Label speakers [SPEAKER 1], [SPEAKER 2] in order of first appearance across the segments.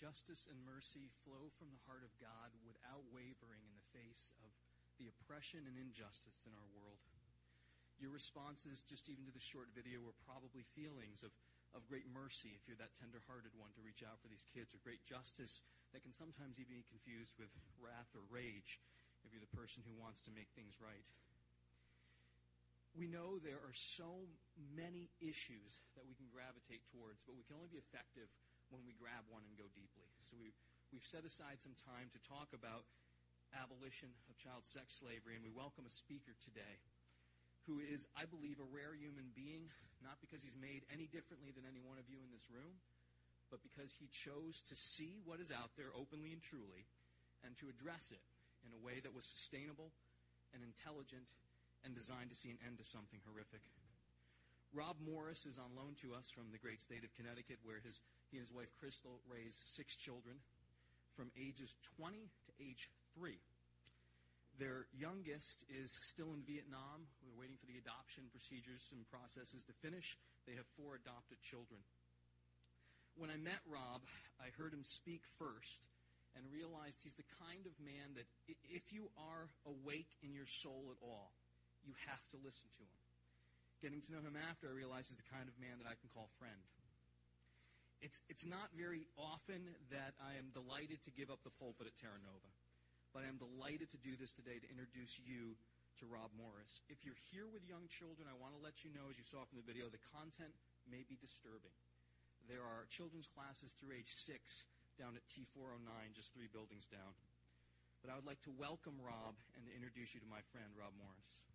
[SPEAKER 1] justice and mercy flow from the heart of God without wavering in the face of the oppression and injustice in our world. Your responses, just even to this short video, were probably feelings of great mercy if you're that tender-hearted one to reach out for these kids, or great justice that can sometimes even be confused with wrath or rage if you're the person who wants to make things right. We know there are so many issues that we can gravitate towards, but we can only be effective when we grab one and go deeply. So we've set aside some time to talk about abolition of child sex slavery, and we welcome a speaker today who is, I believe, a rare human being, not because he's made any differently than any one of you in this room, but because he chose to see what is out there openly and truly and to address it in a way that was sustainable and intelligent and designed to see an end to something horrific. Rob Morris is on loan to us from the great state of Connecticut, where he and his wife Crystal raised 6 children from ages 20 to age 3. Their youngest is still in Vietnam. We're waiting for the adoption procedures and processes to finish. They have 4 adopted children. When I met Rob, I heard him speak first and realized he's the kind of man that if you are awake in your soul at all, you have to listen to him. Getting to know him after, I realized he's the kind of man that I can call friend. It's not very often that I am delighted to give up the pulpit at Terra Nova, but I am delighted to do this today to introduce you to Rob Morris. If you're here with young children, I want to let you know, as you saw from the video, the content may be disturbing. There are children's classes through age 6 down at T409, just 3 buildings down. But I would like to welcome Rob and to introduce you to my friend, Rob Morris.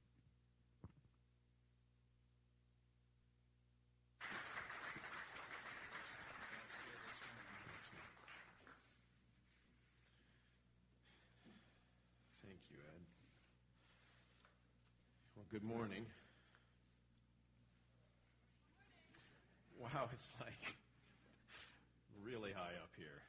[SPEAKER 2] Thank you, Ed. Well, good morning. Wow, it's like really high up here.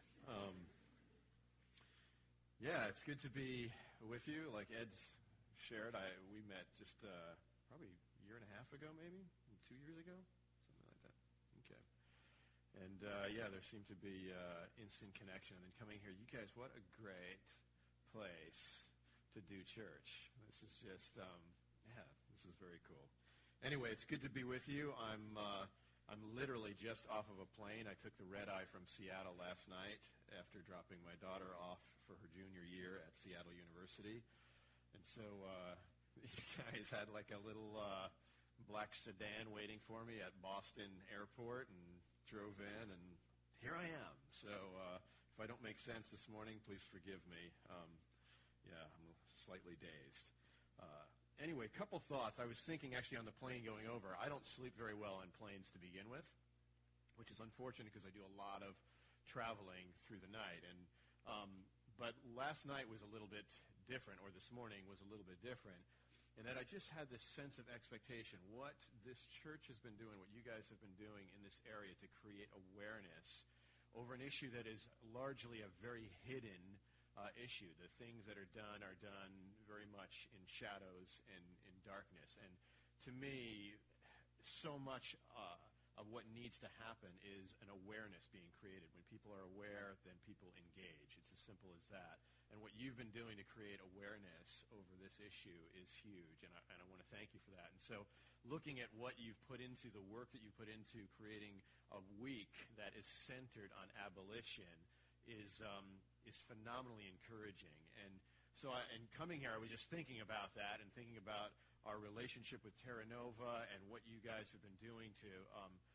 [SPEAKER 2] Yeah, it's good to be with you. Like Ed's shared, we met just probably a year and a half ago, maybe 2 years ago, something like that. Okay. And yeah, there seemed to be instant connection. And then coming here, you guys, what a great place to do church. This is just, this is very cool. Anyway, it's good to be with you. I'm literally just off of a plane. I took the red eye from Seattle last night after dropping my daughter off for her junior year at Seattle University. And so these guys had like a little black sedan waiting for me at Boston Airport and drove in, and here I am. So if I don't make sense this morning, please forgive me. Yeah, I'm slightly dazed. Anyway, a couple thoughts. I was thinking actually on the plane going over, I don't sleep very well on planes to begin with, which is unfortunate because I do a lot of traveling through the night. And but last night was a little bit different, or this morning was a little bit different, in that I just had this sense of expectation. What this church has been doing, what you guys have been doing in this area to create awareness over an issue that is largely a very hidden issue. The things that are done very much in shadows and in darkness. And to me, so much of what needs to happen is an awareness being created. When people are aware, then people engage. It's as simple as that. And what you've been doing to create awareness over this issue is huge, and I want to thank you for that. And so looking at what you've put into, the work that you've put into creating a week that is centered on abolition is phenomenally encouraging. And so, and coming here, I was just thinking about that and thinking about our relationship with Terra Nova and what you guys have been doing to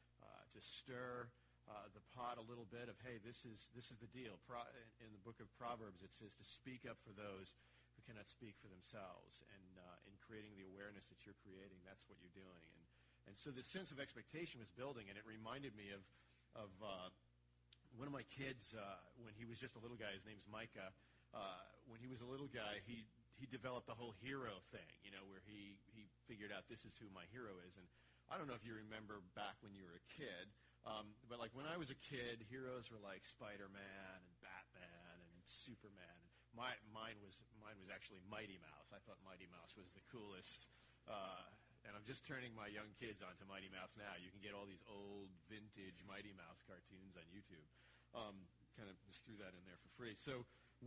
[SPEAKER 2] stir the pot a little bit of, hey, this is the deal. In the book of Proverbs, it says to speak up for those who cannot speak for themselves. And in creating the awareness that you're creating, that's what you're doing. And so the sense of expectation was building, and it reminded me of one of my kids, when he was just a little guy. His name's Micah. When he was a little guy, he developed the whole hero thing, where he figured out this is who my hero is. And I don't know if you remember back when you were a kid, but like when I was a kid, heroes were like Spider-Man and Batman and Superman. And mine was actually Mighty Mouse. I thought Mighty Mouse was the coolest. And I'm just turning my young kids onto Mighty Mouse now. You can get all these old vintage Mighty Mouse cartoons on YouTube. kind of just threw that in there for free. So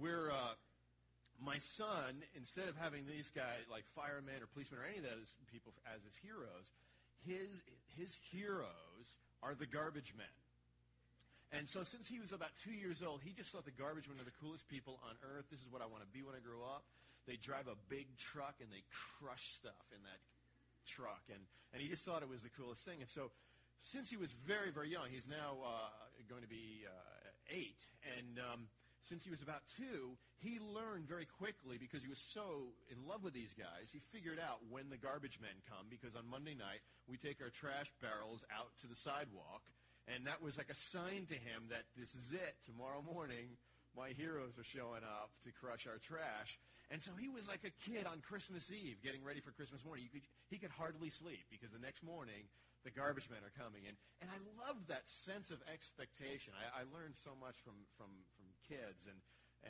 [SPEAKER 2] my son, instead of having these guys like firemen or policemen or any of those people as his heroes, his heroes are the garbage men. And so since he was about 2 years old, he just thought the garbage men are the coolest people on earth. This is what I want to be when I grow up. They drive a big truck and they crush stuff in that truck. And he just thought it was the coolest thing. And so since he was very, very young, he's now going to be 8. And since he was about 2, he learned very quickly, because he was so in love with these guys, he figured out when the garbage men come, because on Monday night, we take our trash barrels out to the sidewalk, and that was like a sign to him that this is it. Tomorrow morning, my heroes are showing up to crush our trash. And so he was like a kid on Christmas Eve, getting ready for Christmas morning. He could hardly sleep, because the next morning, the garbage men are coming. And I loved that sense of expectation. I learned so much from kids, and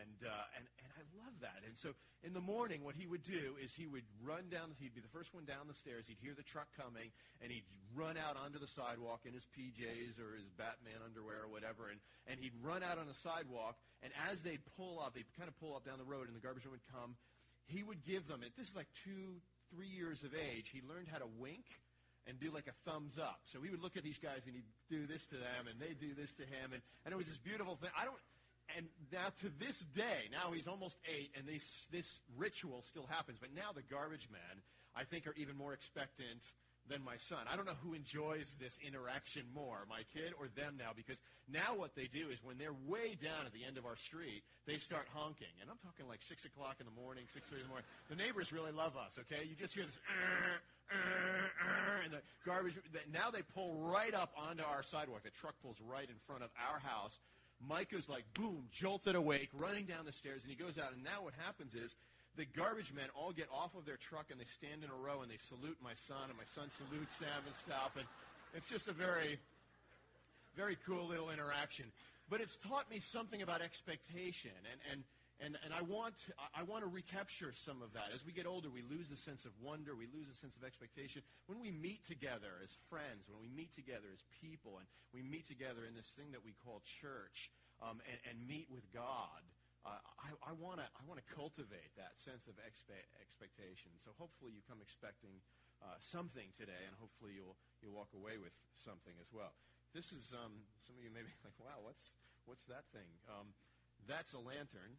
[SPEAKER 2] I love that. And so in the morning, what he would do is he would run down. He'd be the first one down the stairs. He'd hear the truck coming, and he'd run out onto the sidewalk in his PJs or his Batman underwear or whatever, and he'd run out on the sidewalk. And as they'd pull up, they'd kind of pull up down the road, and the garbage man would come. He would give them, this is like 2-3 years of age, he learned how to wink and do like a thumbs up. So he would look at these guys, and he'd do this to them, and they'd do this to him, and it was this beautiful thing. And now to this day, now he's almost 8, and this ritual still happens. But now the garbage men, I think, are even more expectant than my son. I don't know who enjoys this interaction more, my kid or them now, because now what they do is when they're way down at the end of our street, they start honking. And I'm talking like 6 o'clock in the morning, 6:30 in the morning. The neighbors really love us, okay? You just hear this, and the garbage. Now they pull right up onto our sidewalk. The truck pulls right in front of our house. Micah's like, boom, jolted awake, running down the stairs, and he goes out. And now what happens is the garbage men all get off of their truck, and they stand in a row, and they salute my son, and my son salutes them and stuff. And it's just a very, very cool little interaction. But it's taught me something about expectation, and I want to recapture some of that. As we get older, we lose a sense of wonder. We lose a sense of expectation. When we meet together as friends, when we meet together as people, and we meet together in this thing that we call church, and meet with God, I want to cultivate that sense of expectation. So hopefully you come expecting something today, and hopefully you'll walk away with something as well. This is some of you may be like, wow, what's that thing? That's a lantern.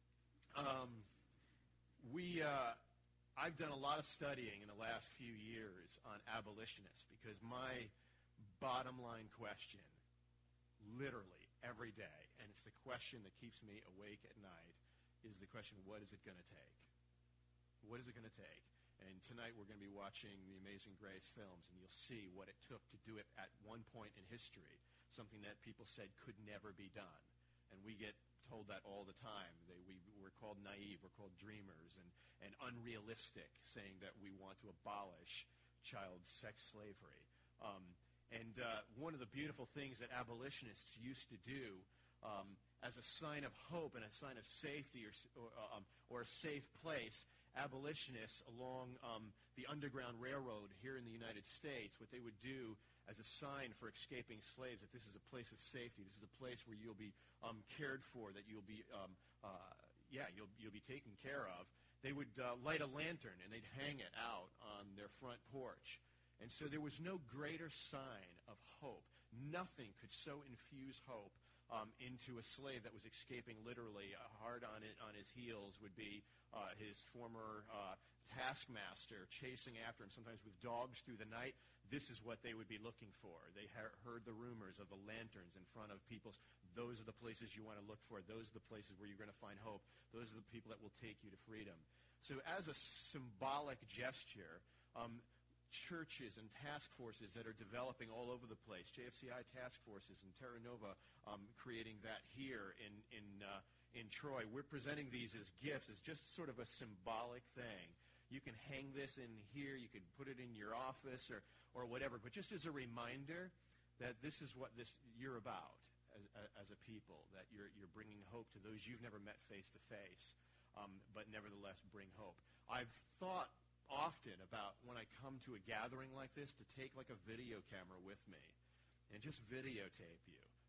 [SPEAKER 2] I've done a lot of studying in the last few years on abolitionists, because my bottom line question, literally every day, and it's the question that keeps me awake at night, is the question, what is it going to take? What is it going to take? And tonight we're going to be watching the Amazing Grace films, and you'll see what it took to do it at one point in history, something that people said could never be done. And we get told that all the time. We're called naive, we're called dreamers, and unrealistic, saying that we want to abolish child sex slavery. And one of the beautiful things that abolitionists used to do as a sign of hope and a sign of safety or a safe place, abolitionists along the Underground Railroad here in the United States, what they would do as a sign for escaping slaves, that this is a place of safety, this is a place where you'll be cared for, that you'll be you'll be taken care of. They would light a lantern, and they'd hang it out on their front porch. And so there was no greater sign of hope. Nothing could so infuse hope into a slave that was escaping literally. Hard on his heels would be his former taskmaster chasing after him, sometimes with dogs through the night. This is what they would be looking for. They heard the rumors of the lanterns in front of people's. Those are the places you want to look for. Those are the places where you're going to find hope. Those are the people that will take you to freedom. So as a symbolic gesture, churches and task forces that are developing all over the place, JFCI task forces and Terra Nova creating that here in Troy. We're presenting these as gifts, as just sort of a symbolic thing. You can hang this in here, you can put it in your office or whatever, but just as a reminder that this is what you're about as a people, that you're bringing hope to those you've never met face to face, but nevertheless bring hope. I've thought often about when I come to a gathering like this to take like a video camera with me and just videotape you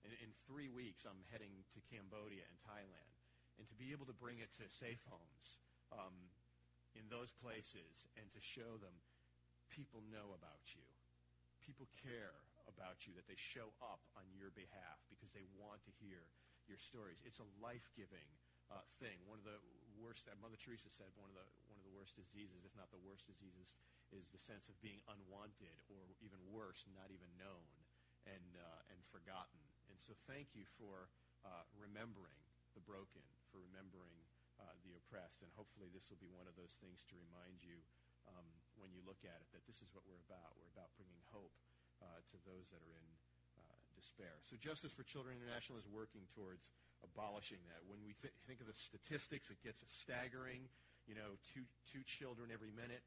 [SPEAKER 2] In 3 weeks, I'm heading to Cambodia and Thailand. And to be able to bring it to safe homes in those places and to show them people know about you. People care about you, that they show up on your behalf because they want to hear your stories. It's a life-giving thing. One of the worst, Mother Teresa said, one of the worst diseases, if not the worst diseases, is the sense of being unwanted, or even worse, not even known and forgotten. And so thank you for remembering the broken, for remembering the oppressed, and hopefully this will be one of those things to remind you when you look at it that this is what we're about. We're about bringing hope to those that are in despair. So Justice for Children International is working towards abolishing that. When we think of the statistics, it gets staggering. Two children every minute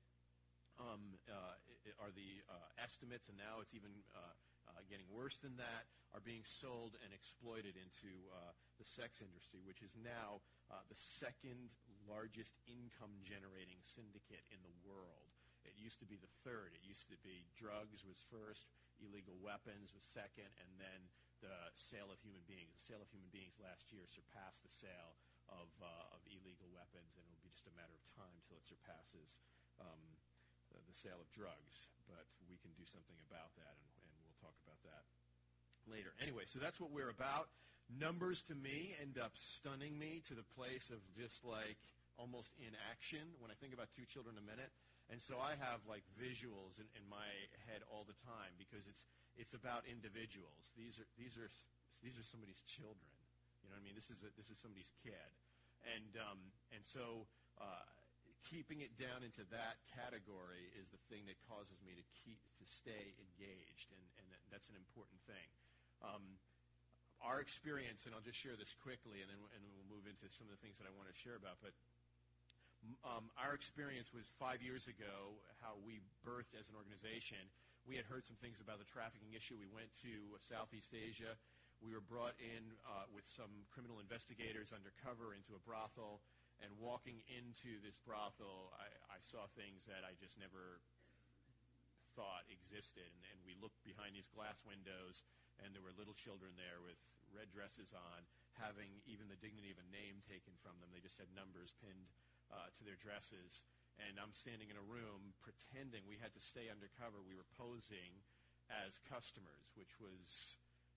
[SPEAKER 2] are the estimates, and now it's even getting worse than that, are being sold and exploited into the sex industry, which is now the second largest income-generating syndicate in the world. It used to be the third. It used to be drugs was first, illegal weapons was second, and then the sale of human beings. The sale of human beings last year surpassed the sale of illegal weapons, and it will be just a matter of time till it surpasses the sale of drugs. But we can do something about that, and we'll talk about that later. Anyway, so that's what we're about. Numbers to me end up stunning me to the place of just like almost inaction when I think about 2 children a minute. And so I have like visuals in my head all the time because it's about individuals. These are somebody's children. You know what I mean? This is somebody's kid. And so keeping it down into that category is the thing that causes me to stay engaged, and that's an important thing. Our experience, and I'll just share this quickly, and then we'll move into some of the things that I want to share about, but our experience was 5 years ago, how we birthed as an organization. We had heard some things about the trafficking issue. We went to Southeast Asia. We were brought in with some criminal investigators undercover into a brothel, and walking into this brothel, I saw things that I just never thought existed. And we looked behind these glass windows, and there were little children there with red dresses on, having even the dignity of a name taken from them. They just had numbers pinned to their dresses. And I'm standing in a room pretending we had to stay undercover. We were posing as customers, which was,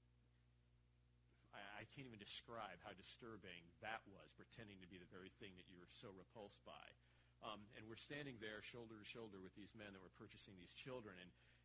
[SPEAKER 2] I can't even describe how disturbing that was, pretending to be the very thing that you're so repulsed by. And we're standing there shoulder to shoulder with these men that were purchasing these children.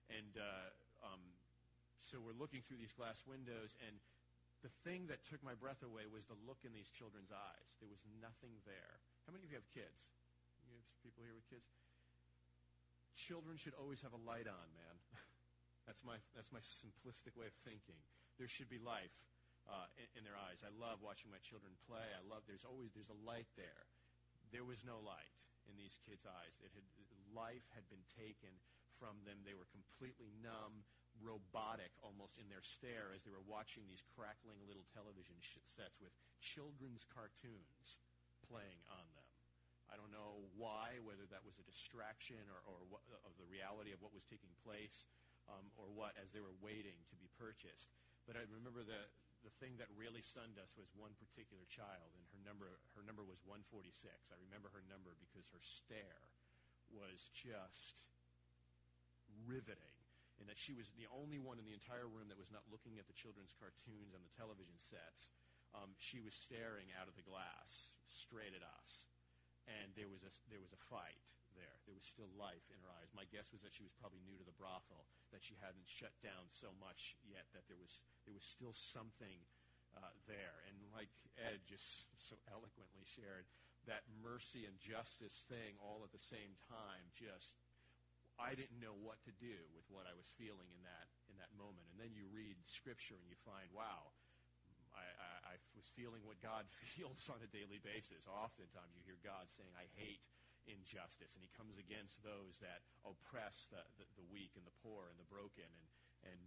[SPEAKER 2] So we're looking through these glass windows, and the thing that took my breath away was the look in these children's eyes. There was nothing there. How many of you have kids? You have people here with kids? Children should always have a light on, man. That's my simplistic way of thinking. There should be life in their eyes. I love watching my children play. There's a light there. There was no light in these kids' eyes. Life had been taken from them. They were completely numb, robotic almost in their stare as they were watching these crackling little television sets with children's cartoons playing on them. I don't know why, whether that was a distraction or what, of the reality of what was taking place, or what, as they were waiting to be purchased. But I remember the thing that really stunned us was one particular child, and her number was 146. I remember her number because her stare was just riveting, in that she was the only one in the entire room that was not looking at the children's cartoons on the television sets. She was staring out of the glass straight at us, and there was a fight there. There was still life in her eyes. My guess was that she was probably new to the brothel, that she hadn't shut down so much yet, that there was still something there. And like Ed just so eloquently shared, that mercy and justice thing all at the same time, I didn't know what to do with what I was feeling in that moment. And then you read Scripture and you find, wow, I was feeling what God feels on a daily basis. Oftentimes you hear God saying, I hate injustice, and he comes against those that oppress the weak and the poor and the broken. And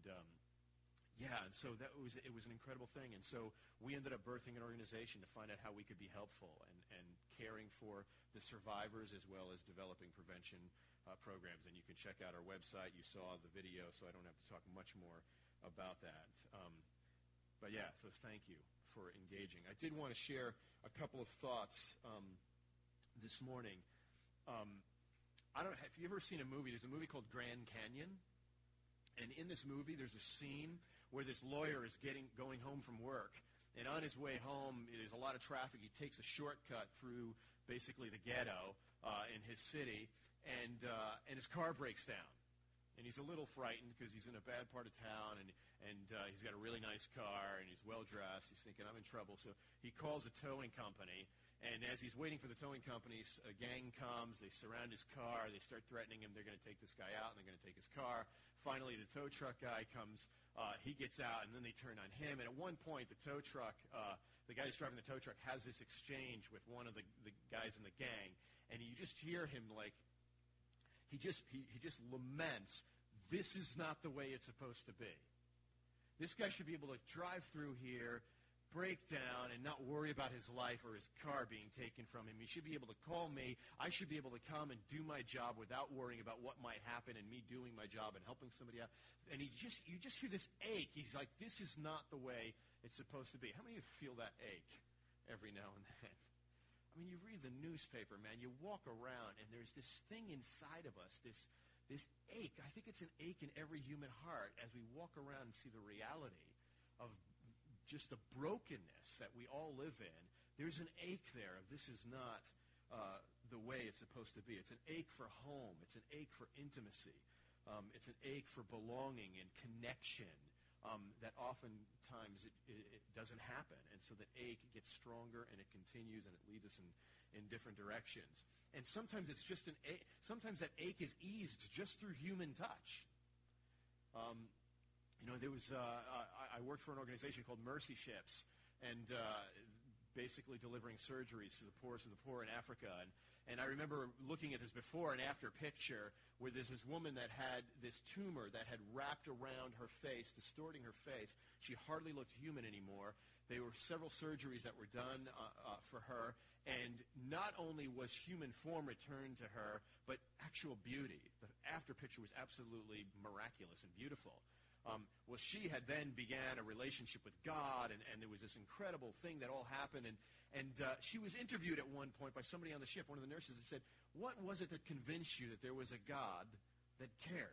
[SPEAKER 2] so it was an incredible thing. And so we ended up birthing an organization to find out how we could be helpful and caring for the survivors, as well as developing prevention programs. And you can check out our website. You saw the video, so I don't have to talk much more about that. But yeah, so thank you for engaging. I did want to share a couple of thoughts this morning. I don't. Have you ever seen a movie? There's a movie called Grand Canyon, and in this movie, there's a scene where this lawyer is going home from work, and on his way home, there's a lot of traffic. He takes a shortcut through basically the ghetto in his city, and his car breaks down. And he's a little frightened because he's in a bad part of town, and he's got a really nice car, and he's well-dressed. He's thinking, I'm in trouble. So he calls a towing company, and as he's waiting for the towing company, a gang comes. They surround his car. They start threatening him. They're going to take this guy out, and they're going to take his car. Finally, the tow truck guy comes. He gets out, and then they turn on him. And at one point, the tow truck, the guy who's driving the tow truck, has this exchange with one of the guys in the gang, and you just hear him like, he just laments, this is not the way it's supposed to be. This guy should be able to drive through here, break down, and not worry about his life or his car being taken from him. He should be able to call me. I should be able to come and do my job without worrying about what might happen and me doing my job and helping somebody out. And you just hear this ache. He's like, this is not the way it's supposed to be. How many of you feel that ache every now and then? I mean, you read the newspaper, man. You walk around, and there's this thing inside of us, this ache. I think it's an ache in every human heart as we walk around and see the reality of just the brokenness that we all live in. There's an ache there of this is not the way it's supposed to be. It's an ache for home. It's an ache for intimacy. It's an ache for belonging and connection that oftentimes it doesn't happen. And so that ache gets stronger, and it continues, and it leads us in different directions. And sometimes it's just an ache. Sometimes that ache is eased just through human touch. There was I worked for an organization called Mercy Ships, and basically delivering surgeries to the poorest of the poor in Africa. And I remember looking at this before and after picture where there's this woman that had this tumor that had wrapped around her face, distorting her face. She hardly looked human anymore. There were several surgeries that were done for her, and not only was human form returned to her, but actual beauty. The after picture was absolutely miraculous and beautiful. Well, she had then began a relationship with God, and there was this incredible thing that all happened. And she was interviewed at one point by somebody on the ship, one of the nurses, and said, what was it that convinced you that there was a God that cared,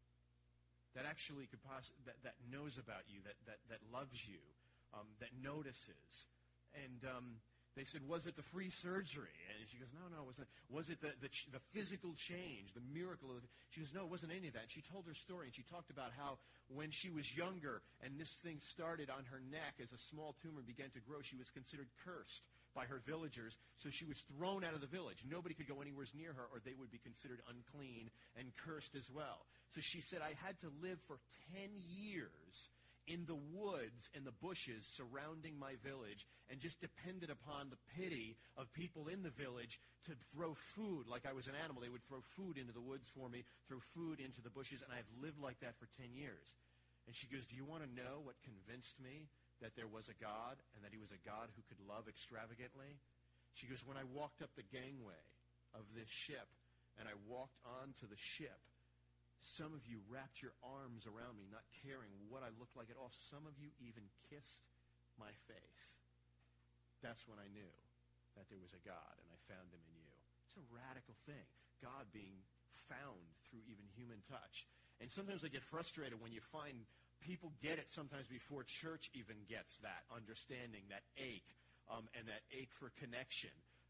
[SPEAKER 2] that actually that knows about you, that loves you, that notices? And they said, was it the free surgery? And she goes, no, it wasn't. Was it the physical change, the miracle of it? She goes, no, it wasn't any of that. And she told her story, and she talked about how when she was younger and this thing started on her neck as a small tumor began to grow, she was considered cursed by her villagers, so she was thrown out of the village. Nobody could go anywhere near her, or they would be considered unclean and cursed as well. So she said, I had to live for 10 years in the woods and the bushes surrounding my village, and just depended upon the pity of people in the village to throw food like I was an animal. They would throw food into the woods for me, throw food into the bushes, and I've lived like that for 10 years. And she goes, do you want to know what convinced me that there was a God, and that he was a God who could love extravagantly? She goes, when I walked up the gangway of this ship, and I walked onto the ship, some of you wrapped your arms around me, not caring what I looked like at all. Some of you even kissed my face. That's when I knew that there was a God, and I found him in you. It's a radical thing, God being found through even human touch. And sometimes I get frustrated when you find people get it sometimes before church even gets that understanding, that ache, and that ache for connection.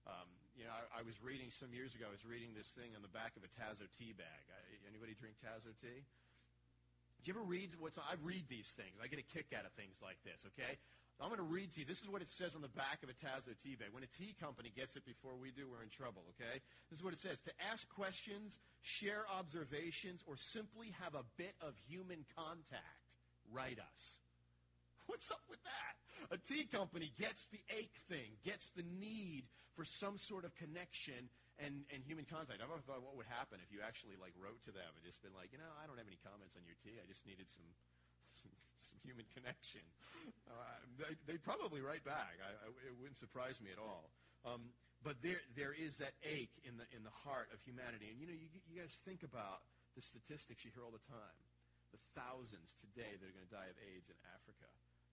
[SPEAKER 2] I was reading some years ago, I was reading this thing on the back of a Tazo tea bag. Anybody drink Tazo tea? Do you ever read I read these things. I get a kick out of things like this, okay? I'm going to read to you. This is what it says on the back of a Tazo tea bag. When a tea company gets it before we do, we're in trouble, okay? This is what it says. To ask questions, share observations, or simply have a bit of human contact, write us. What's up with that? A tea company gets the ache thing, gets the need for some sort of connection and human contact. I've often thought what would happen if you actually wrote to them and just been like, I don't have any comments on your tea. I just needed some human connection. They'd probably write back. It wouldn't surprise me at all. But there is that ache in the heart of humanity. And you guys think about the statistics you hear all the time. The thousands today that are going to die of AIDS in Africa.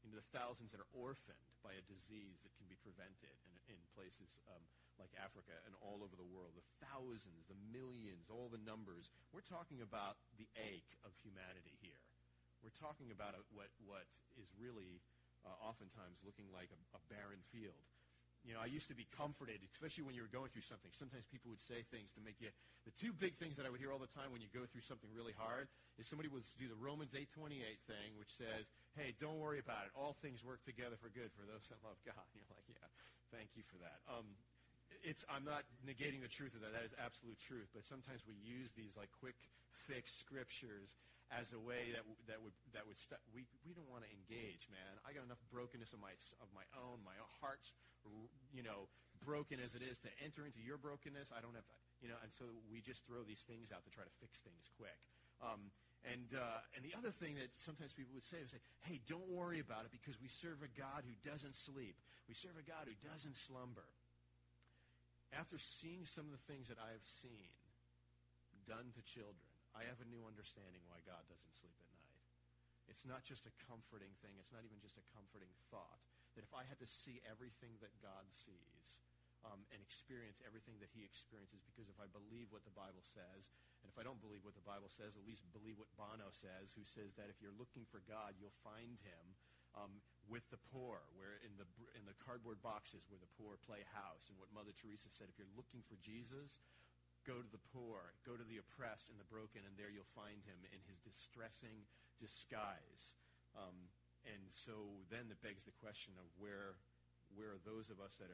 [SPEAKER 2] into the thousands that are orphaned by a disease that can be prevented in places like Africa and all over the world. The thousands, the millions, all the numbers. We're talking about the ache of humanity here. We're talking about what is really oftentimes looking like a barren field. I used to be comforted, especially when you were going through something. Sometimes people would say things to make you... The two big things that I would hear all the time when you go through something really hard is somebody would do the Romans 8:28 thing, which says, hey, don't worry about it. All things work together for good for those that love God. And you're like, yeah, thank you for that. I'm not negating the truth of that. That is absolute truth. But sometimes we use these like quick fix scriptures as a way that would we don't want to engage, man. I got enough brokenness of my own. My heart's broken as it is to enter into your brokenness. I don't have and so we just throw these things out to try to fix things quick. And the other thing that sometimes people would say is, hey, don't worry about it because we serve a God who doesn't sleep. We serve a God who doesn't slumber. After seeing some of the things that I have seen done to children, I have a new understanding why God doesn't sleep at night. It's not just a comforting thing. It's not even just a comforting thought. That if I had to see everything that God sees and experience everything that he experiences, because if I believe what the Bible says, and if I don't believe what the Bible says, at least believe what Bono says, who says that if you're looking for God, you'll find him with the poor, where in the cardboard boxes where the poor play house. And what Mother Teresa said, if you're looking for Jesus, go to the poor, go to the oppressed and the broken, and there you'll find him in his distressing disguise. And so then it begs the question of where are those of us that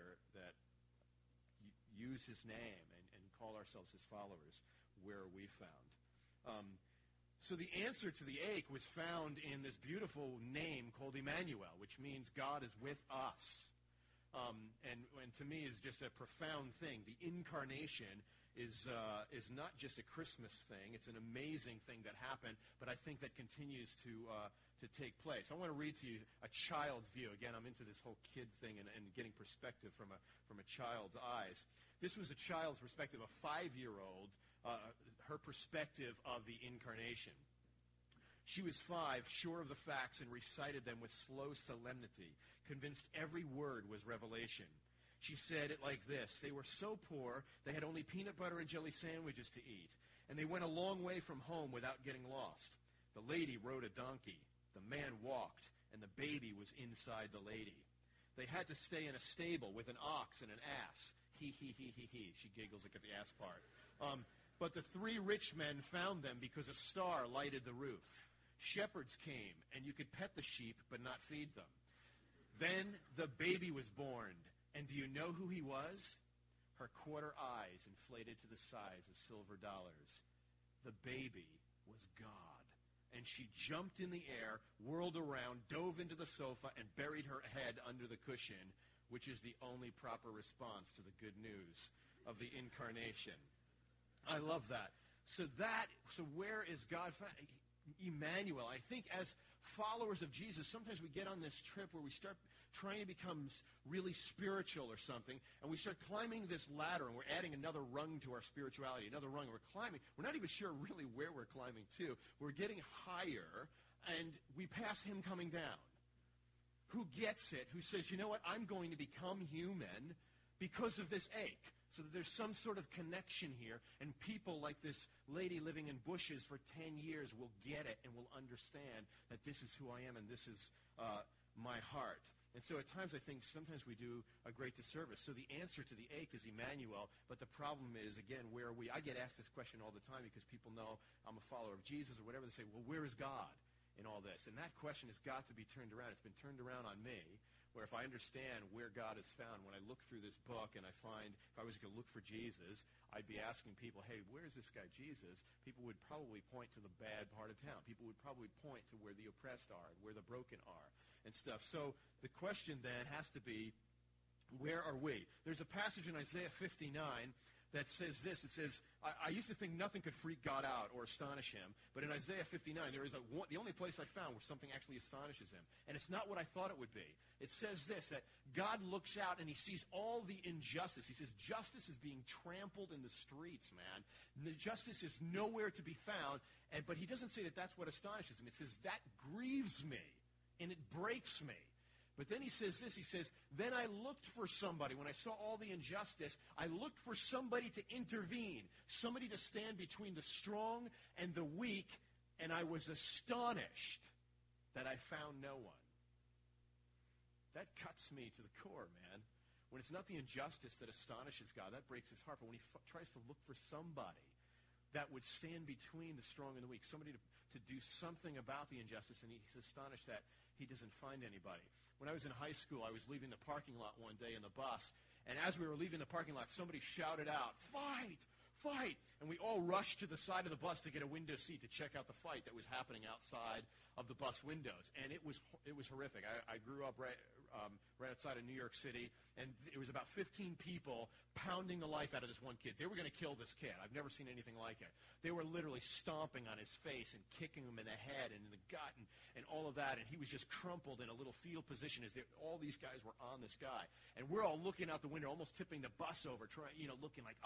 [SPEAKER 2] use his name and call ourselves his followers, where are we found? So the answer to the ache was found in this beautiful name called Emmanuel, which means God is with us. And to me is just a profound thing. The incarnation is not just a Christmas thing. It's an amazing thing that happened, but I think that continues to take place. I want to read to you a child's view. Again, I'm into this whole kid thing and getting perspective from a child's eyes. This was a child's perspective, a 5-year-old, her perspective of the incarnation. She was 5, sure of the facts, and recited them with slow solemnity, convinced every word was revelation. She said it like this: they were so poor, they had only peanut butter and jelly sandwiches to eat, and they went a long way from home without getting lost. The lady rode a donkey, the man walked, and the baby was inside the lady. They had to stay in a stable with an ox and an ass. He. She giggles at the ass part. But the 3 rich men found them because a star lighted the roof. Shepherds came, and you could pet the sheep but not feed them. Then the baby was born, and do you know who he was? Her quarter eyes inflated to the size of silver dollars. The baby was God. And she jumped in the air, whirled around, dove into the sofa, and buried her head under the cushion, which is the only proper response to the good news of the incarnation. I love that. So where is God found? Emmanuel. I think as followers of Jesus, sometimes we get on this trip where we start trying to become really spiritual or something, and we start climbing this ladder, and we're adding another rung to our spirituality, another rung. We're climbing. We're not even sure really where we're climbing to. We're getting higher, and we pass him coming down. Who gets it? Who says, you know what? I'm going to become human because of this ache. So that there's some sort of connection here, and people like this lady living in bushes for 10 years will get it and will understand that this is who I am and this is my heart. And so at times I think sometimes we do a great disservice. So the answer to the ache is Emmanuel, but the problem is, again, where are we? I get asked this question all the time because people know I'm a follower of Jesus or whatever. They say, well, where is God in all this? And that question has got to be turned around. It's been turned around on me, where if I understand where God is found, when I look through this book and I find, if I was going to look for Jesus, I'd be asking people, hey, where's this guy Jesus? People would probably point to the bad part of town. People would probably point to where the oppressed are, where the broken are, and stuff. So the question then has to be, where are we? There's a passage in Isaiah 59 that says this. It says, I used to think nothing could freak God out or astonish him, but in Isaiah 59, there is the only place I found where something actually astonishes him. And it's not what I thought it would be. It says this, that God looks out and he sees all the injustice. He says, justice is being trampled in the streets, man. The justice is nowhere to be found, but he doesn't say that that's what astonishes him. It says, that grieves me. and it breaks me. But then he says this, he says, then I looked for somebody. When I saw all the injustice, I looked for somebody to intervene, somebody to stand between the strong and the weak, and I was astonished that I found no one. That cuts me to the core, man. When it's not the injustice that astonishes God, that breaks his heart. But when he tries to look for somebody that would stand between the strong and the weak, somebody to do something about the injustice, and he's astonished that he doesn't find anybody. When I was in high school, I was leaving the parking lot one day in the bus, and as we were leaving the parking lot, somebody shouted out, "Fight! Fight!" And we all rushed to the side of the bus to get a window seat to check out the fight that was happening outside of the bus windows. And it was horrific. I grew up right outside of New York City, and it was about 15 people pounding the life out of this one kid. They were going to kill this kid. I've never seen anything like it. They were literally stomping on his face and kicking him in the head and in the gut and all of that, and he was just crumpled in a little fetal position as all these guys were on this guy. And we're all looking out the window, almost tipping the bus over, looking like,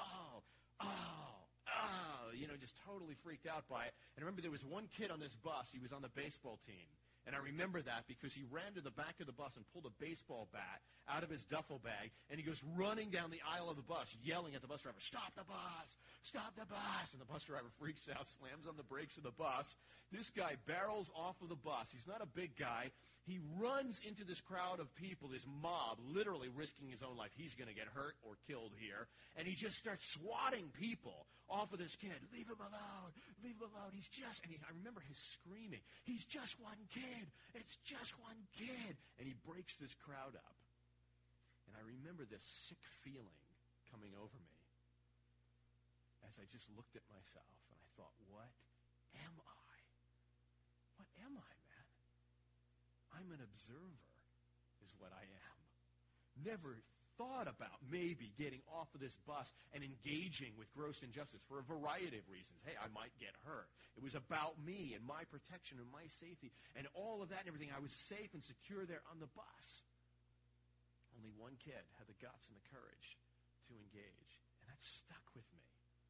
[SPEAKER 2] just totally freaked out by it. And I remember there was one kid on this bus. He was on the baseball team. And I remember that because he ran to the back of the bus and pulled a baseball bat out of his duffel bag, and he goes running down the aisle of the bus, yelling at the bus driver, "Stop the bus! Stop the bus!" And the bus driver freaks out, slams on the brakes of the bus. This guy barrels off of the bus. He's not a big guy. He runs into this crowd of people, this mob, literally risking his own life. He's going to get hurt or killed here. And he just starts swatting people off of this kid. "Leave him alone. Leave him alone. He's just..." I remember his screaming, "He's just one kid. It's just one kid." And he breaks this crowd up. And I remember this sick feeling coming over me as I just looked at myself and I thought, what am I? What am I, man? I'm an observer, is what I am. Never thought about maybe getting off of this bus and engaging with gross injustice for a variety of reasons. Hey, I might get hurt. It was about me and my protection and my safety and all of that and everything. I was safe and secure there on the bus. Only one kid had the guts and the courage to engage, and that stuck with me.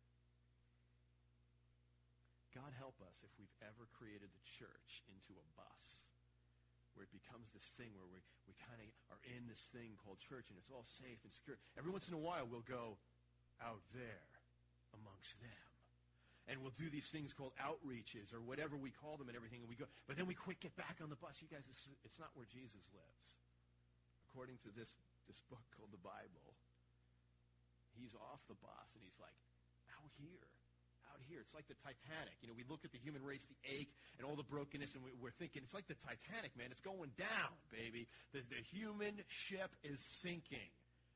[SPEAKER 2] God help us if we've ever created the church into a bus where it becomes this thing where we kind of are in this thing called church, and it's all safe and secure. Every once in a while, we'll go out there amongst them. And we'll do these things called outreaches or whatever we call them and everything, and we go. But then we quick get back on the bus. You guys, it's not where Jesus lives. According to this book called the Bible, he's off the bus, and he's like, out here. It's like the Titanic. We look at the human race, the ache, and all the brokenness, and we're thinking, it's like the Titanic, man. It's going down, baby. The human ship is sinking.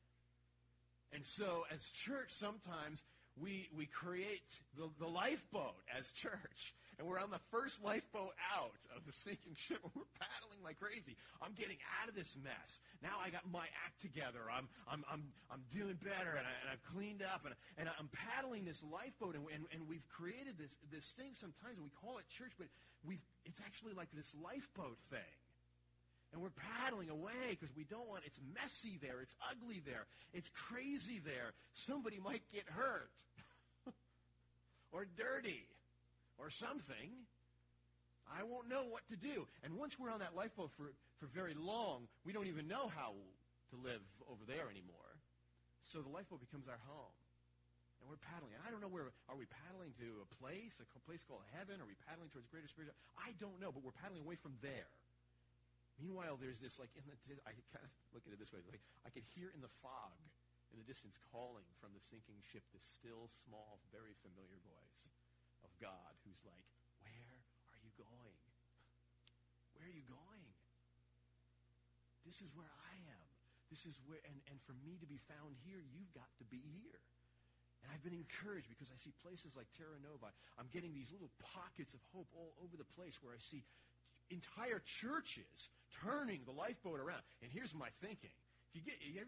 [SPEAKER 2] And so as church, sometimes we create the lifeboat as church. And we're on the first lifeboat out of the sinking ship, and we're paddling like crazy. I'm getting out of this mess. Now I got my act together. I'm doing better, and I've cleaned up, and I'm paddling this lifeboat, and we've created this thing sometimes, and we call it church, but it's actually like this lifeboat thing. And we're paddling away because we don't want, it's messy there, it's ugly there, it's crazy there. Somebody might get hurt or dirty or something. I won't know what to do. And once we're on that lifeboat for very long, we don't even know how to live over there anymore. So the lifeboat becomes our home. And we're paddling. And I don't know are we paddling to a place called heaven? Are we paddling towards greater spiritual? I don't know, but we're paddling away from there. Meanwhile, there's this, I kind of look at it this way, like I could hear in the fog, in the distance, calling from the sinking ship, this still, small, very familiar voice of God who's like, where are you going? Where are you going? This is where I am. This is where, and for me to be found here, you've got to be here. And I've been encouraged because I see places like Terra Nova. I'm getting these little pockets of hope all over the place where I see entire churches turning the lifeboat around. And here's my thinking. If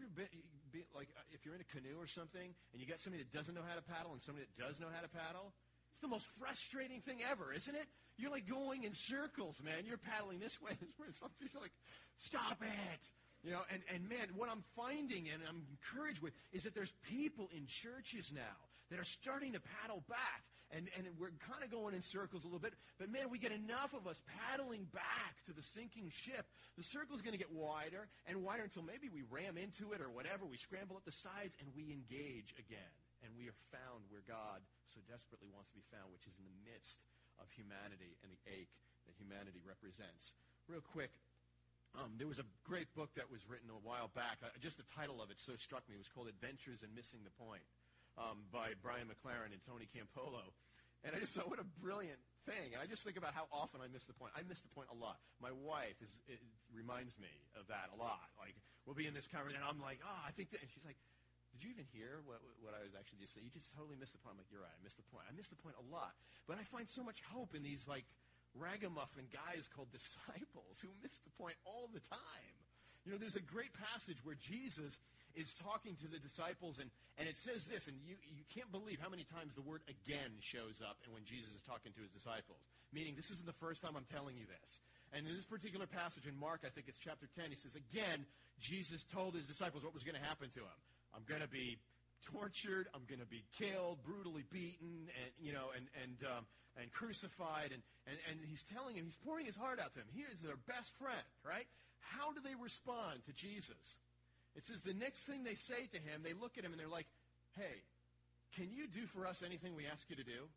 [SPEAKER 2] you're in a canoe or something, and you got somebody that doesn't know how to paddle and somebody that does know how to paddle, it's the most frustrating thing ever, isn't it? You're like going in circles, man. You're paddling this way. You're like, stop it. And man, what I'm finding and I'm encouraged with is that there's people in churches now that are starting to paddle back. and we're kind of going in circles a little bit. But, man, we get enough of us paddling back to the sinking ship. The circle's going to get wider and wider until maybe we ram into it or whatever. We scramble up the sides, and we engage again. And we are found where God so desperately wants to be found, which is in the midst of humanity and the ache that humanity represents. Real quick, there was a great book that was written a while back. Just the title of it so struck me. It was called Adventures in Missing the Point by Brian McLaren and Tony Campolo. And I just thought, what a brilliant thing. And I just think about how often I miss the point. I miss the point a lot. My wife reminds me of that a lot. Like, we'll be in this conversation, and I'm like, I think that. And she's like, did you even hear what I was actually just saying? You just totally missed the point. I'm like, you're right. I missed the point. I missed the point a lot. But I find so much hope in these, like, ragamuffin guys called disciples who miss the point all the time. You know, there's a great passage where Jesus is talking to the disciples, and it says this, and you can't believe how many times the word again shows up and when Jesus is talking to his disciples, meaning this isn't the first time I'm telling you this. And in this particular passage in Mark, I think it's chapter 10, he says, again, Jesus told his disciples what was going to happen to him. I'm going to be tortured, I'm going to be killed, brutally beaten, and crucified, and he's telling him, he's pouring his heart out to him. He is their best friend, right? How do they respond to Jesus? It says the next thing they say to him, they look at him and they're like, hey, can you do for us anything we ask you to do?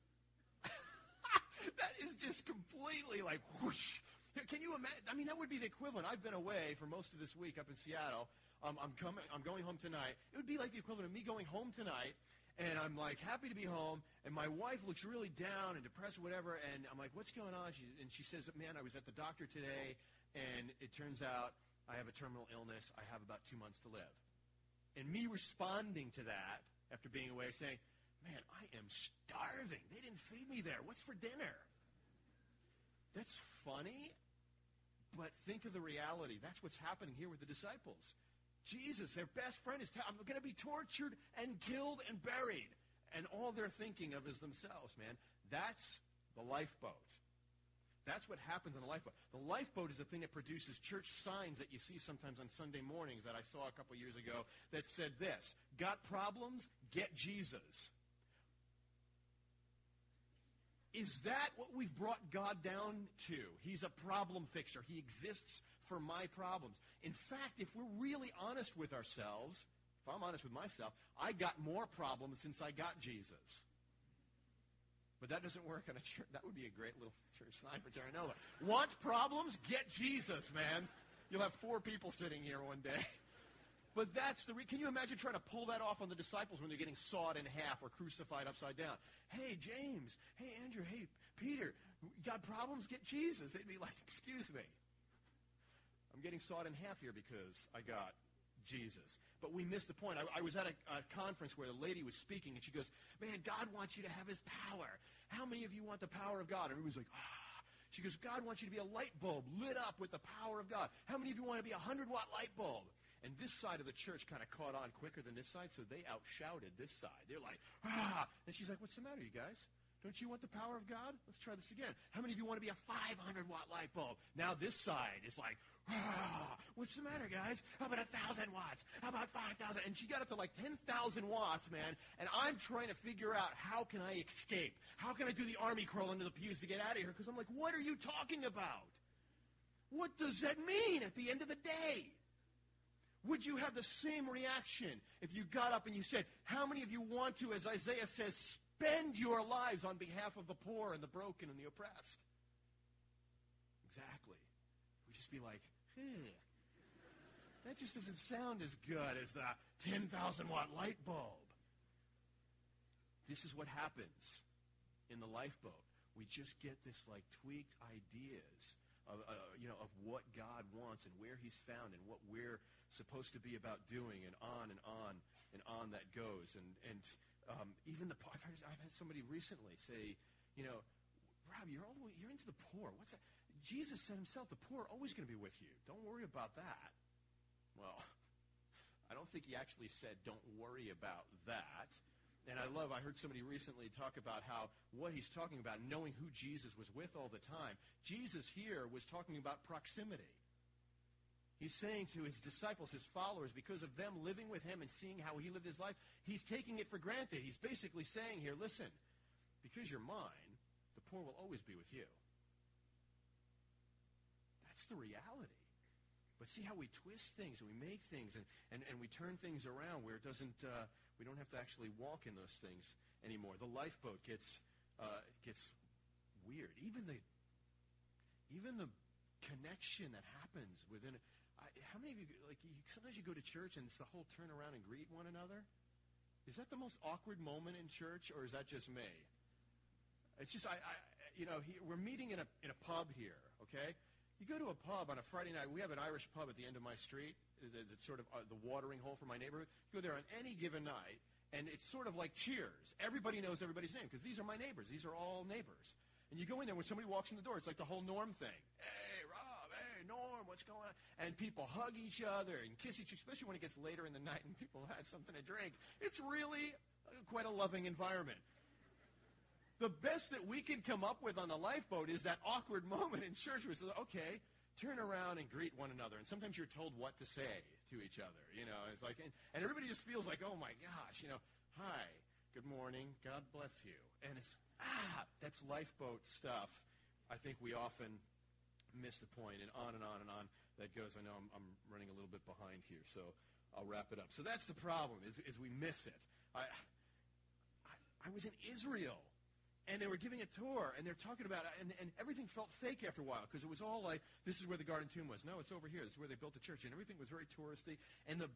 [SPEAKER 2] That is just completely like whoosh. Can you imagine? I mean, that would be the equivalent. I've been away for most of this week up in Seattle. I'm going home tonight. It would be like the equivalent of me going home tonight, and I'm like happy to be home, and my wife looks really down and depressed or whatever, and I'm like, what's going on? She says, man, I was at the doctor today, and it turns out I have a terminal illness. I have about 2 months to live. And me responding to that after being away saying, man, I am starving. They didn't feed me there. What's for dinner? That's funny, but think of the reality. That's what's happening here with the disciples. Jesus, their best friend, I'm going to be tortured and killed and buried. And all they're thinking of is themselves, man. That's the lifeboat. That's what happens in a lifeboat. The lifeboat is the thing that produces church signs that you see sometimes on Sunday mornings that I saw a couple years ago that said this: got problems? Get Jesus. Is that what we've brought God down to? He's a problem fixer. He exists for my problems. In fact, if we're really honest with ourselves, if I'm honest with myself, I got more problems since I got Jesus. But that doesn't work on a church. That would be a great little church sign for Terranova. Want problems? Get Jesus, man. You'll have 4 people sitting here one day. But that's can you imagine trying to pull that off on the disciples when they're getting sawed in half or crucified upside down? Hey, James. Hey, Andrew. Hey, Peter. Got problems? Get Jesus. They'd be like, excuse me. I'm getting sawed in half here because I got Jesus. But we missed the point. I was at a conference where the lady was speaking, and she goes, man, God wants you to have his power. How many of you want the power of God? And everybody's like, ah. She goes, God wants you to be a light bulb lit up with the power of God. How many of you want to be a 100-watt light bulb? And this side of the church kind of caught on quicker than this side, so they outshouted this side. They're like, ah. And she's like, what's the matter, you guys? Don't you want the power of God? Let's try this again. How many of you want to be a 500-watt light bulb? Now this side is like, what's the matter, guys? How about 1,000 watts? How about 5,000? And she got up to like 10,000 watts, man. And I'm trying to figure out, how can I escape? How can I do the army crawl into the pews to get out of here? Because I'm like, what are you talking about? What does that mean at the end of the day? Would you have the same reaction if you got up and you said, how many of you want to, as Isaiah says, spend your lives on behalf of the poor and the broken and the oppressed? Exactly. We'd just be like, that just doesn't sound as good as the 10,000-watt light bulb. This is what happens in the lifeboat. We just get this like tweaked ideas of what God wants and where he's found and what we're supposed to be about doing, and on and on and on that goes. And even I've had somebody recently say, Rob, you're into the poor. What's that? Jesus said himself, the poor are always going to be with you. Don't worry about that. Well, I don't think he actually said don't worry about that. And I heard somebody recently talk about how what he's talking about, knowing who Jesus was with all the time. Jesus here was talking about proximity. He's saying to his disciples, his followers, because of them living with him and seeing how he lived his life, he's taking it for granted. He's basically saying here, listen, because you're mine, the poor will always be with you. That's the reality. But see how we twist things and we make things and we turn things around where it doesn't, we don't have to actually walk in those things anymore. The lifeboat gets weird. Even the connection that happens within it. How many of you, sometimes you go to church and it's the whole turn around and greet one another? Is that the most awkward moment in church, or is that just me? It's just, we're meeting in a pub here, okay? You go to a pub on a Friday night. We have an Irish pub at the end of my street. That's sort of the watering hole for my neighborhood. You go there on any given night, and it's sort of like Cheers. Everybody knows everybody's name because these are my neighbors. These are all neighbors. And you go in there, when somebody walks in the door, it's like the whole Norm thing. Hey, Rob, hey, Norm, what's going on? And people hug each other and kiss each other, especially when it gets later in the night and people have had something to drink. It's really quite a loving environment. The best that we can come up with on the lifeboat is that awkward moment in church where it's okay, turn around and greet one another. And sometimes you're told what to say to each other. It's like, and everybody just feels like, oh my gosh, hi, good morning, God bless you. And it's, that's lifeboat stuff. I think we often miss the point, and on and on and on that goes. I know I'm running a little bit behind here, so I'll wrap it up. So that's the problem, is we miss it. I was in Israel. And they were giving a tour, and they're talking about it, and everything felt fake after a while, because it was all like, this is where the Garden Tomb was. No, it's over here. This is where they built the church, and everything was very touristy. And the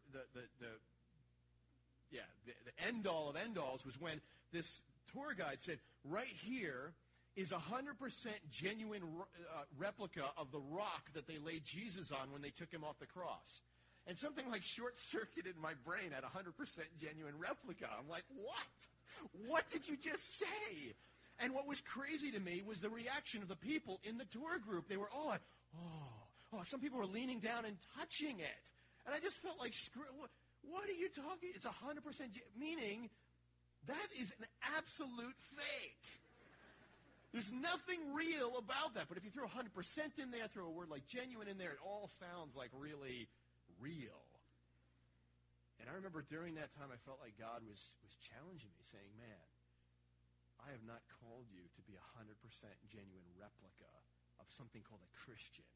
[SPEAKER 2] end-all of end-alls was when this tour guide said, right here is 100% genuine replica of the rock that they laid Jesus on when they took him off the cross. And something like short-circuited my brain at 100% genuine replica. I'm like, what? What did you just say? And what was crazy to me was the reaction of the people in the tour group. They were all like, oh. Some people were leaning down and touching it. And I just felt like, what are you talking? It's 100%, meaning that is an absolute fake. There's nothing real about that. But if you throw 100% in there, throw a word like genuine in there, it all sounds like really real. And I remember during that time, I felt like God was challenging me, saying, man, I have not called you to be 100% genuine replica of something called a Christian.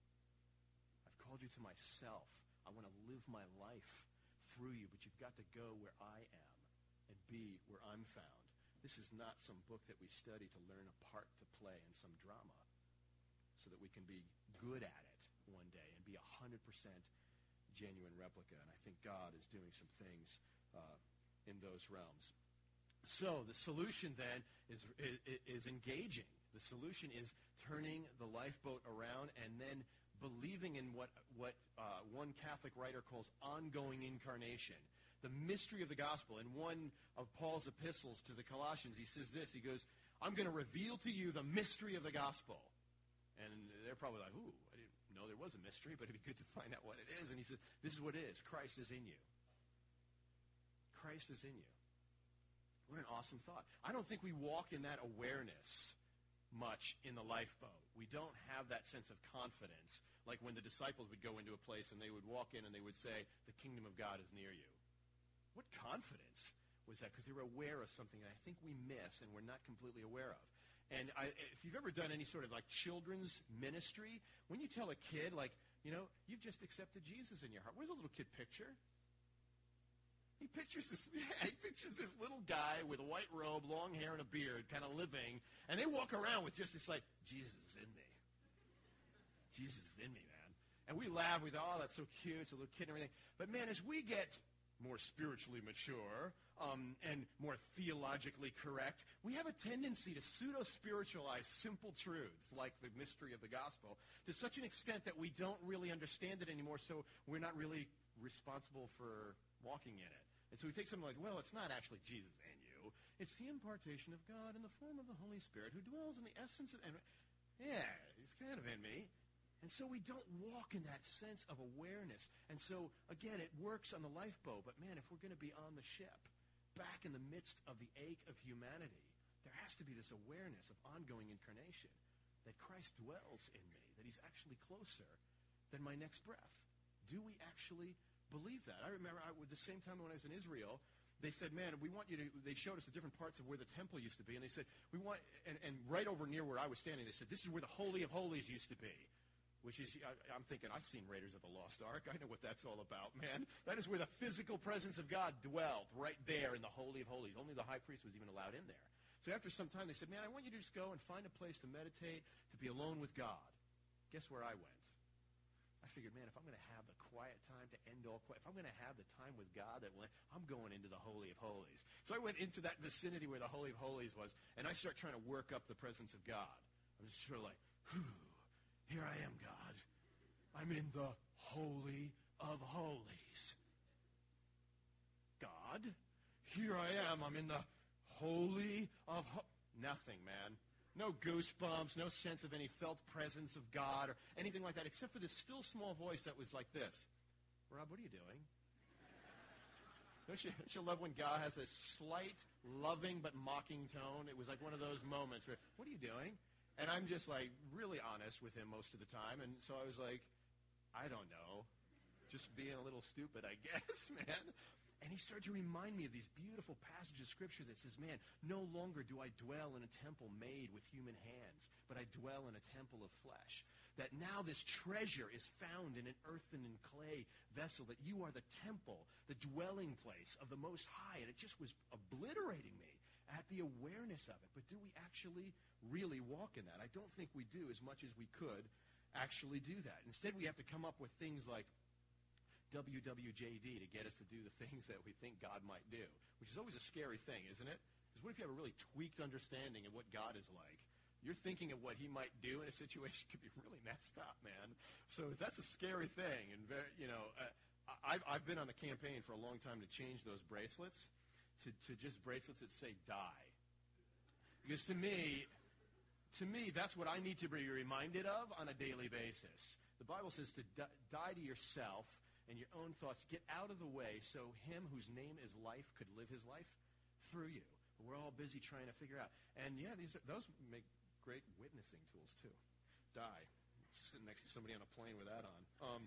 [SPEAKER 2] I've called you to myself. I want to live my life through you, but you've got to go where I am and be where I'm found. This is not some book that we study to learn a part to play in some drama so that we can be good at it one day and be 100% genuine replica. And I think God is doing some things in those realms. So the solution then is engaging. The solution is turning the lifeboat around and then believing in what one Catholic writer calls ongoing incarnation, the mystery of the gospel. In one of Paul's epistles to the Colossians, he says this. He goes, I'm going to reveal to you the mystery of the gospel. And they're probably like, ooh, I didn't know there was a mystery, but it'd be good to find out what it is. And he says, this is what it is. Christ is in you. Christ is in you. What an awesome thought. I don't think we walk in that awareness much in the lifeboat. We don't have that sense of confidence, like when the disciples would go into a place and they would walk in and they would say, the kingdom of God is near you. What confidence was that? Because they were aware of something that I think we miss and we're not completely aware of. And if you've ever done any sort of like children's ministry, when you tell a kid, like, you've just accepted Jesus in your heart, what does a little kid picture? He pictures this little guy with a white robe, long hair, and a beard, kind of living, and they walk around with just this like, Jesus is in me. Jesus is in me, man. And we laugh, we go, oh, that's so cute, it's a little kid and everything. But man, as we get more spiritually mature and more theologically correct, we have a tendency to pseudo-spiritualize simple truths like the mystery of the gospel to such an extent that we don't really understand it anymore, so we're not really responsible for walking in it. And so we take something like, well, it's not actually Jesus in you. It's the impartation of God in the form of the Holy Spirit who dwells in the essence of, and yeah, he's kind of in me. And so we don't walk in that sense of awareness. And so, again, it works on the lifeboat. But, man, if we're going to be on the ship, back in the midst of the ache of humanity, there has to be this awareness of ongoing incarnation, that Christ dwells in me, that he's actually closer than my next breath. Do we actually believe that? I remember at the same time when I was in Israel, they said, man, we want you to, they showed us the different parts of where the temple used to be, and they said, we want, and right over near where I was standing, they said, this is where the Holy of Holies used to be. Which is, I'm thinking, I've seen Raiders of the Lost Ark. I know what that's all about, man. That is where the physical presence of God dwelled, right there in the Holy of Holies. Only the high priest was even allowed in there. So after some time, they said, man, I want you to just go and find a place to meditate, to be alone with God. Guess where I went? I figured, man, if I'm going to have the quiet time to end all quiet, if I'm going to have the time with God, I'm going into the Holy of Holies. So I went into that vicinity where the Holy of Holies was, and I start trying to work up the presence of God. I'm just sort of like, whew. Here I am, God. I'm in the Holy of Holies. God, here I am. I'm in the Holy of Nothing, man. No goosebumps, no sense of any felt presence of God or anything like that, except for this still small voice that was like this. Rob, what are you doing? Don't you love when God has this slight, loving but mocking tone? It was like one of those moments where, what are you doing? And I'm just, like, really honest with him most of the time. And so I was like, I don't know. Just being a little stupid, I guess, man. And he started to remind me of these beautiful passages of Scripture that says, man, no longer do I dwell in a temple made with human hands, but I dwell in a temple of flesh. That now this treasure is found in an earthen and clay vessel, that you are the temple, the dwelling place of the Most High. And it just was obliterating me at the awareness of it. But do we actually really walk in that? I don't think we do as much as we could actually do that. Instead, we have to come up with things like WWJD to get us to do the things that we think God might do, which is always a scary thing, isn't it? Because what if you have a really tweaked understanding of what God is like? You're thinking of what he might do in a situation could be really messed up, man. So that's a scary thing. And, I've been on the campaign for a long time to change those bracelets to just bracelets that say die. Because to me, that's what I need to be reminded of on a daily basis. The Bible says to die to yourself and your own thoughts. Get out of the way so him whose name is life could live his life through you. We're all busy trying to figure out. And, yeah, those make great witnessing tools, too. Die. Sitting next to somebody on a plane with that on.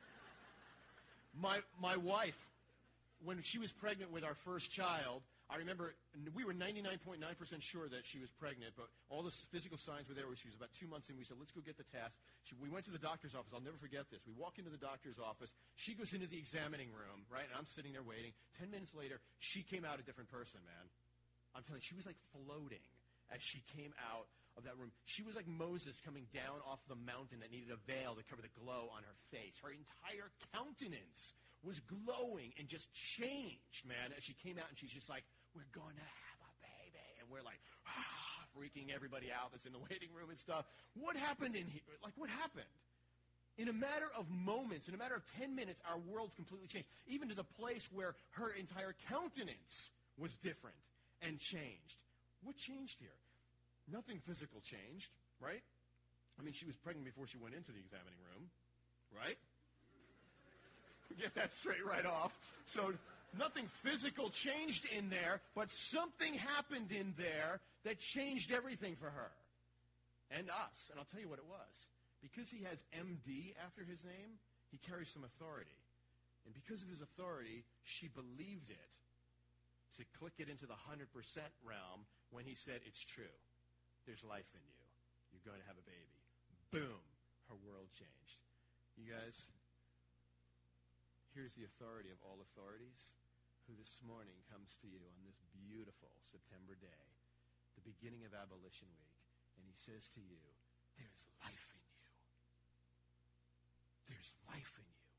[SPEAKER 2] My wife, when she was pregnant with our first child, I remember we were 99.9% sure that she was pregnant, but all the physical signs were there. She was about 2 months in. We said, let's go get the test. We went to the doctor's office. I'll never forget this. We walk into the doctor's office. She goes into the examining room, right, and I'm sitting there waiting. 10 minutes later, she came out a different person, man. I'm telling you, she was like floating as she came out of that room. She was like Moses coming down off the mountain that needed a veil to cover the glow on her face. Her entire countenance was glowing and just changed, man, as she came out, and she's just like, we're going to have a baby. And we're like, freaking everybody out that's in the waiting room and stuff. What happened in here? Like, what happened? In a matter of moments, in a matter of 10 minutes, our world's completely changed, even to the place where her entire countenance was different and changed. What changed here? Nothing physical changed, right? I mean, she was pregnant before she went into the examining room, right? Get that straight right off. So nothing physical changed in there, but something happened in there that changed everything for her and us. And I'll tell you what it was. Because he has MD after his name, he carries some authority. And because of his authority, she believed it to click it into the 100% realm when he said, it's true. There's life in you. You're going to have a baby. Boom. Her world changed. You guys, here's the authority of all authorities, who this morning comes to you on this beautiful September day, the beginning of Abolition Week, and he says to you, there's life in you. There's life in you.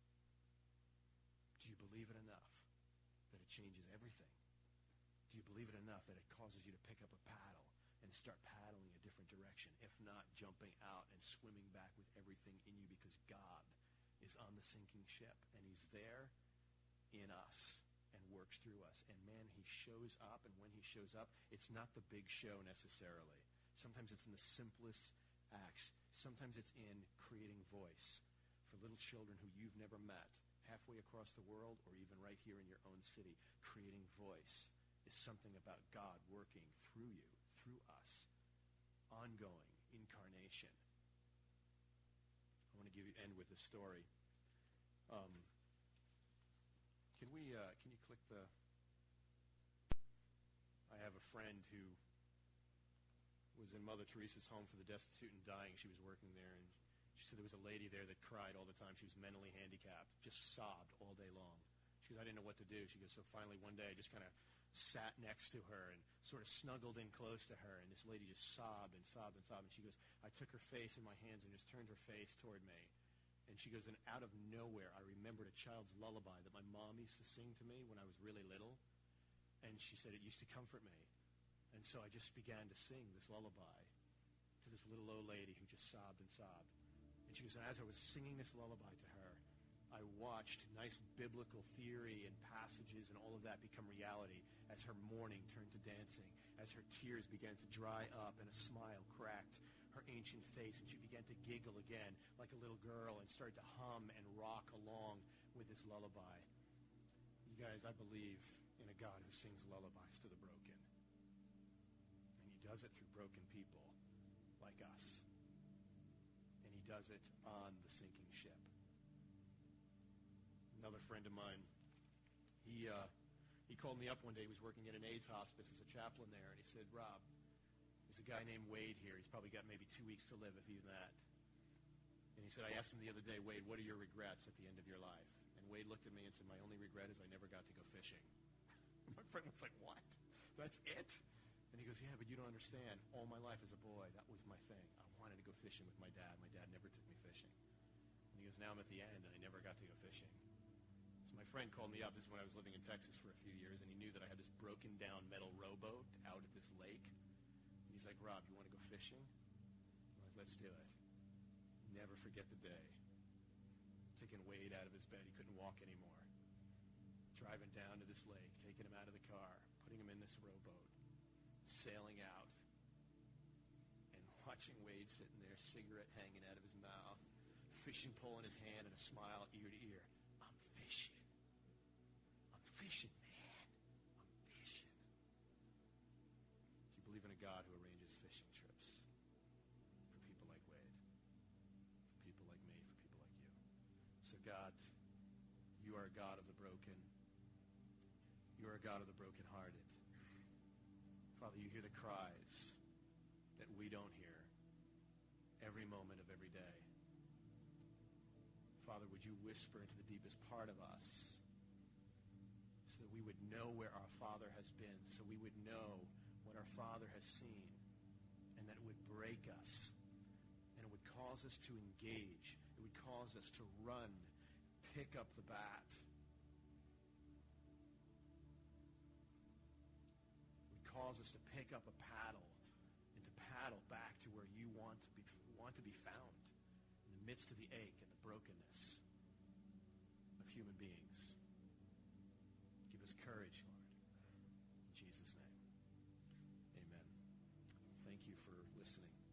[SPEAKER 2] Do you believe it enough that it changes everything? Do you believe it enough that it causes you to pick up a paddle and start paddling a different direction, if not jumping out and swimming back with everything in you, because God is on the sinking ship, and he's there in us and works through us. And man, he shows up, and when he shows up, it's not the big show necessarily. Sometimes it's in the simplest acts. Sometimes it's in creating voice for little children who you've never met, halfway across the world or even right here in your own city. Creating voice is something about God working through you, through us. Ongoing incarnation. I want to end with a story. Can you click the I have a friend who was in Mother Teresa's home for the destitute and dying. She was working there, and she said there was a lady there that cried all the time. She was mentally handicapped, just sobbed all day long. She goes, I didn't know what to do. She goes, so finally one day I just kind of sat next to her and sort of snuggled in close to her, and this lady just sobbed and sobbed and sobbed. And she goes, I took her face in my hands and just turned her face toward me. And she goes, and out of nowhere, I remembered a child's lullaby that my mom used to sing to me when I was really little. And she said it used to comfort me. And so I just began to sing this lullaby to this little old lady who just sobbed and sobbed. And she goes, and as I was singing this lullaby to her, I watched nice biblical theory and passages and all of that become reality as her mourning turned to dancing, as her tears began to dry up and a smile cracked her ancient face, and she began to giggle again like a little girl and started to hum and rock along with this lullaby. You guys, I believe in a God who sings lullabies to the broken. And he does it through broken people like us. And he does it on the sinking ship. Another friend of mine, he called me up one day. He was working at an AIDS hospice as a chaplain there, and he said, Rob, there's a guy named Wade here. He's probably got maybe 2 weeks to live, if even that. And he said, I asked him the other day, Wade, what are your regrets at the end of your life? And Wade looked at me and said, my only regret is I never got to go fishing. My friend was like, what? That's it? And he goes, yeah, but you don't understand. All my life as a boy, that was my thing. I wanted to go fishing with my dad. My dad never took me fishing. And he goes, now I'm at the end, and I never got to go fishing. My friend called me up. This is when I was living in Texas for a few years, and he knew that I had this broken down metal rowboat out at this lake. And he's like, Rob, you want to go fishing? I'm like, let's do it. Never forget the day. Taking Wade out of his bed. He couldn't walk anymore. Driving down to this lake, taking him out of the car, putting him in this rowboat, sailing out, and watching Wade sitting there, cigarette hanging out of his mouth, fishing pole in his hand, and a smile ear to ear. I'm fishing. Fishing, man. I'm fishing. Do you believe in a God who arranges fishing trips for people like Wade, for people like me, for people like you? So God, you are a God of the broken. You are a God of the brokenhearted. Father, you hear the cries that we don't hear every moment of every day. Father, would you whisper into the deepest part of us so that we would know where our Father has been, so we would know what our Father has seen, and that it would break us, and it would cause us to engage. It would cause us to run, pick up the bat. It would cause us to pick up a paddle and to paddle back to where you want to be found, in the midst of the ache and the brokenness of human beings. Give us courage, Lord. In Jesus' name, amen. Thank you for listening.